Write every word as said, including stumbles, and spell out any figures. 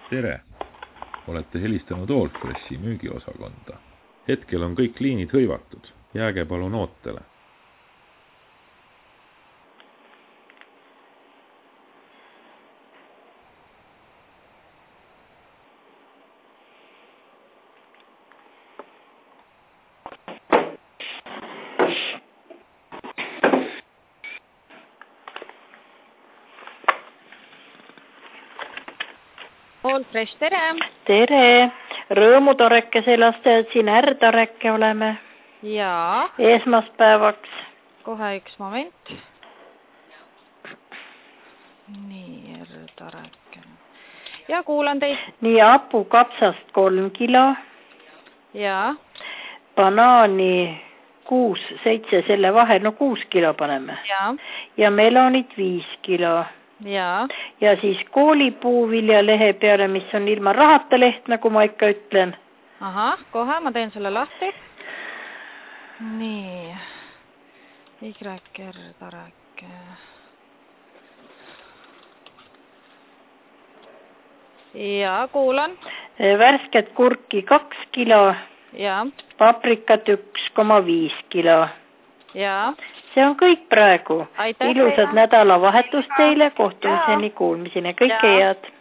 Tere! Olete helistanud Allfreshi müügiosakonda. Hetkel on kõik liinid hõivatud. Jääge palun ootele. Allfresh, tere! Tere! Rõõmutorekese lastajad siin R-toreke oleme. Jaa. Esmaspäevaks. Kohe üks moment. Nii, R-toreke. Ja kuulan teid. Nii, apu kapsast kolm kilo. Jaa. Banaani kuus, seitse selle vahel, no kuus kilo paneme. Jaa. Ja melonit viis kilo. Jaa. Ja siis koolipuuvilja lehe peale, mis on ilma rahata leht, nagu ma ikka ütlen. Aha, kohe ma teen selle lahti. Nii. Y-R tareke. Ja kuulan. Värsket kurki kaks kilo. Ja. Paprikat üks koma viis kilo. Ja. See on kõik praegu. Aitäh Ilusad teile. nädalavahetust teile, kohtumiseni, kuulmiseni. Kõike head.